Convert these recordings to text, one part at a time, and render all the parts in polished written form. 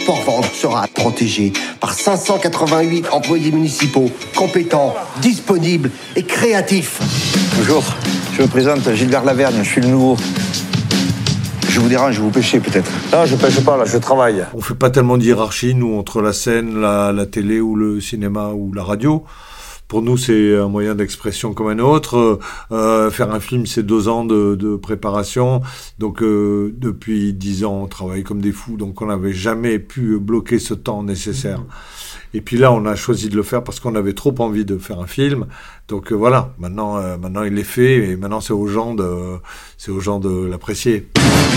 Port-Vendre sera protégé par 588 employés municipaux, compétents, disponibles et créatifs. Bonjour, je me présente Gilbert Lavergne, je suis le nouveau. Je vous dérange, vous pêchez peut-être? Non, je pêche pas, là, je travaille. On fait pas tellement de hiérarchie, nous, entre la scène, la télé ou le cinéma ou la radio. Pour nous, c'est un moyen d'expression comme un autre. Faire un film, c'est 2 ans de préparation. Donc, depuis 10 ans, on travaille comme des fous. Donc, on n'avait jamais pu bloquer ce temps nécessaire. Et puis là, on a choisi de le faire parce qu'on avait trop envie de faire un film. Donc voilà, maintenant il est fait et maintenant c'est aux gens de l'apprécier.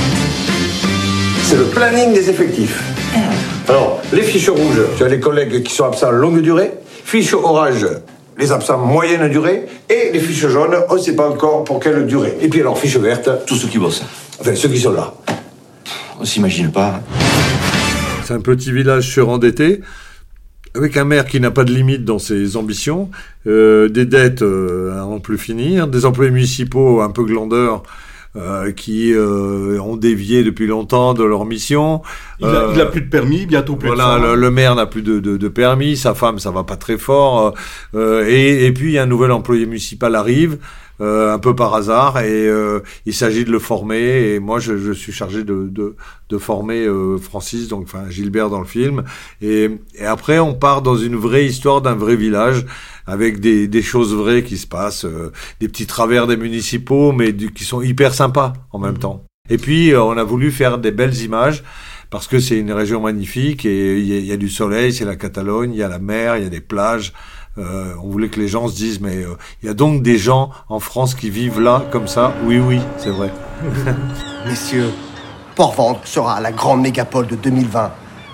C'est le planning des effectifs. Alors, les fiches rouges, tu as les collègues qui sont absents longue durée. Fiches orange, les absents moyenne durée. Et les fiches jaunes, on ne sait pas encore pour quelle durée. Et puis alors, fiches vertes, tous ceux qui bossent. Enfin, ceux qui sont là. On s'imagine pas. C'est un petit village surendetté, avec un maire qui n'a pas de limite dans ses ambitions, des dettes à en plus finir, des employés municipaux un peu glandeurs qui ont dévié depuis longtemps de leur mission. Il a plus de permis, bientôt plus de femme. Le maire n'a plus de permis, sa femme ça va pas très fort, et puis un nouvel employé municipal arrive, un peu par hasard, et il s'agit de le former, et moi je suis chargé de former Francis, donc enfin Gilbert dans le film, et après on part dans une vraie histoire d'un vrai village, avec des choses vraies qui se passent, des petits travers des municipaux, mais qui sont hyper sympas en même temps. Et puis on a voulu faire des belles images, parce que c'est une région magnifique, et il y a du soleil, c'est la Catalogne, il y a la mer, il y a des plages. On voulait que les gens se disent, mais il y a donc des gens en France qui vivent là, comme ça. Oui, c'est vrai. Messieurs, Port-Vendre sera la grande mégapole de 2020.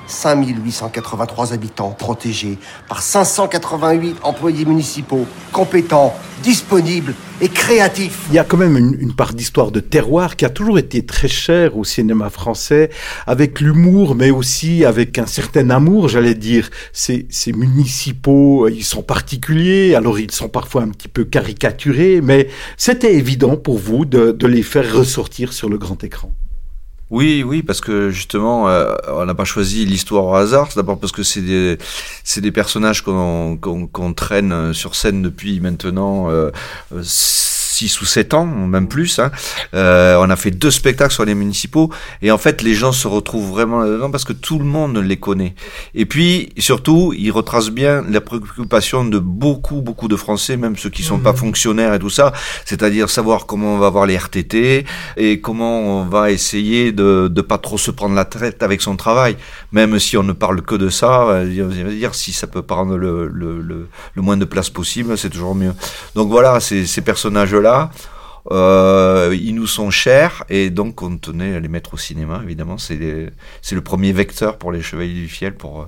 5883 habitants protégés par 588 employés municipaux, compétents, disponibles et créatifs. Il y a quand même une part d'histoire de terroir qui a toujours été très chère au cinéma français, avec l'humour, mais aussi avec un certain amour, j'allais dire. Ces municipaux, ils sont particuliers, alors ils sont parfois un petit peu caricaturés, mais c'était évident pour vous de les faire ressortir sur le grand écran. Oui, parce que justement, on n'a pas choisi l'histoire au hasard. C'est d'abord parce que c'est des personnages qu'on traîne sur scène depuis maintenant 6 ou 7 ans, même plus. On a fait 2 spectacles sur les municipaux, et en fait, les gens se retrouvent vraiment là-dedans parce que tout le monde les connaît. Et puis, surtout, ils retracent bien la préoccupation de beaucoup de Français, même ceux qui sont pas fonctionnaires et tout ça, c'est-à-dire savoir comment on va avoir les RTT et comment on va essayer de pas trop se prendre la tête avec son travail, même si on ne parle que de ça. Dire si ça peut prendre le moins de place possible, c'est toujours mieux. Donc voilà, ces personnages-là, ils nous sont chers, et donc on tenait à les mettre au cinéma, évidemment. C'est le premier vecteur pour les Chevaliers du Fiel pour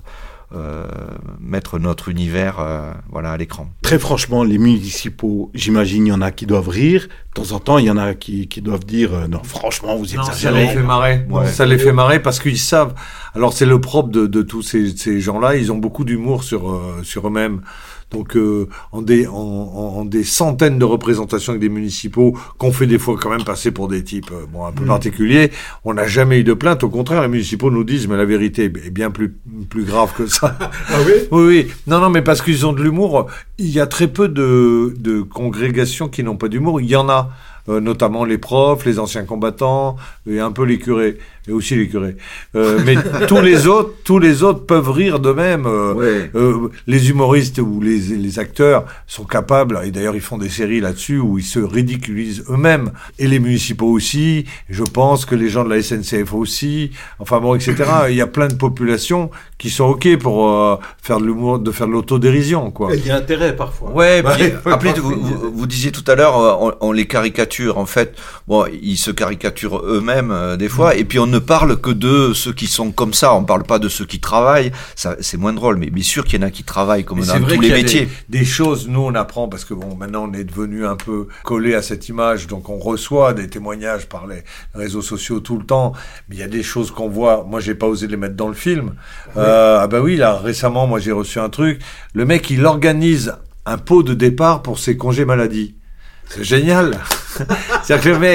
mettre notre univers à l'écran. Très franchement, les municipaux, j'imagine, il y en a qui doivent rire. De temps en temps, il y en a qui doivent dire non, franchement, vous exagérez. Ça les fait marrer. Ouais. Ça les fait marrer parce qu'ils savent. Alors c'est le propre de tous ces gens-là. Ils ont beaucoup d'humour sur eux-mêmes. Donc en des centaines de représentations avec des municipaux qu'on fait des fois quand même passer pour des types un peu particuliers, on n'a jamais eu de plainte. Au contraire, les municipaux nous disent mais la vérité est bien plus grave que ça. Ah oui? Oui. Non, mais parce qu'ils ont de l'humour. Il y a très peu de congrégations qui n'ont pas d'humour. Il y en a. Notamment les profs, les anciens combattants, et un peu les curés, et aussi les curés. Mais tous les autres peuvent rire d'eux-mêmes. Les humoristes ou les acteurs sont capables, et d'ailleurs ils font des séries là-dessus où ils se ridiculisent eux-mêmes. Et les municipaux aussi, je pense que les gens de la SNCF aussi, enfin bon, etc. Il y a plein de populations qui sont OK pour faire de l'humour, de faire de l'autodérision, quoi. Il y a intérêt parfois. Ouais, puis, après, vous disiez tout à l'heure, on les caricature. En fait, ils se caricaturent eux-mêmes des fois, et puis on ne parle que de ceux qui sont comme ça. On parle pas de ceux qui travaillent. Ça, c'est moins drôle, mais bien sûr qu'il y en a qui travaillent comme dans tous les métiers. Des choses, nous on apprend parce que maintenant on est devenu un peu collé à cette image, donc on reçoit des témoignages par les réseaux sociaux tout le temps. Mais il y a des choses qu'on voit. Moi, j'ai pas osé les mettre dans le film. Oui, là récemment, moi j'ai reçu un truc. Le mec, il organise un pot de départ pour ses congés maladie. C'est génial. C'est-à-dire que le mec,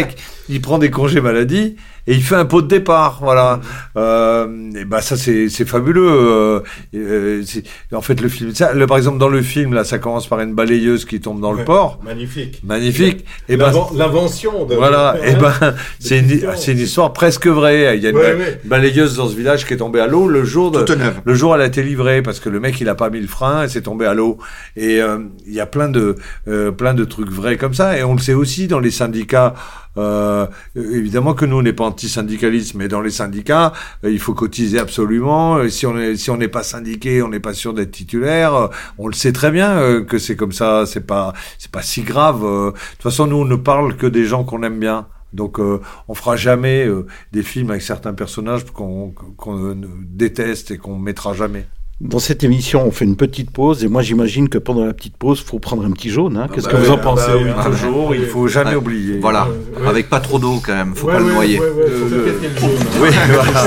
il prend des congés maladie et il fait un pot de départ, voilà. Et ben ça c'est fabuleux. En fait le film, par exemple dans le film là, ça commence par une balayeuse qui tombe dans le port. Magnifique. Et ben l'invention. Voilà. Et ben c'est une histoire presque vraie. Il y a une balayeuse dans ce village qui est tombée à l'eau le jour où elle a été livrée parce que le mec il a pas mis le frein et c'est tombé à l'eau. Et il y a plein de trucs vrais comme ça. Et on le sait aussi dans les syndicats. Évidemment que nous on n'est pas anti-syndicalisme, mais dans les syndicats il faut cotiser absolument. Si on n'est pas syndiqué, on n'est pas sûr d'être titulaire. On le sait très bien que c'est comme ça. C'est pas si grave. De toute façon, nous on ne parle que des gens qu'on aime bien. Donc on fera jamais des films avec certains personnages qu'on déteste et qu'on mettra jamais. Dans cette émission, on fait une petite pause et moi j'imagine que pendant la petite pause, il faut prendre un petit jaune. Hein. Qu'est-ce que vous en pensez? Toujours, il faut jamais oublier. Voilà, avec pas trop d'eau quand même, faut pas le noyer. Oui, voilà.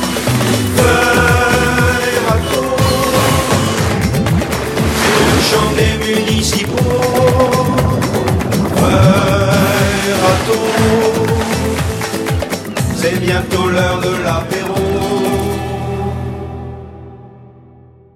Le chant des municipaux, c'est bientôt l'heure de l'apéro.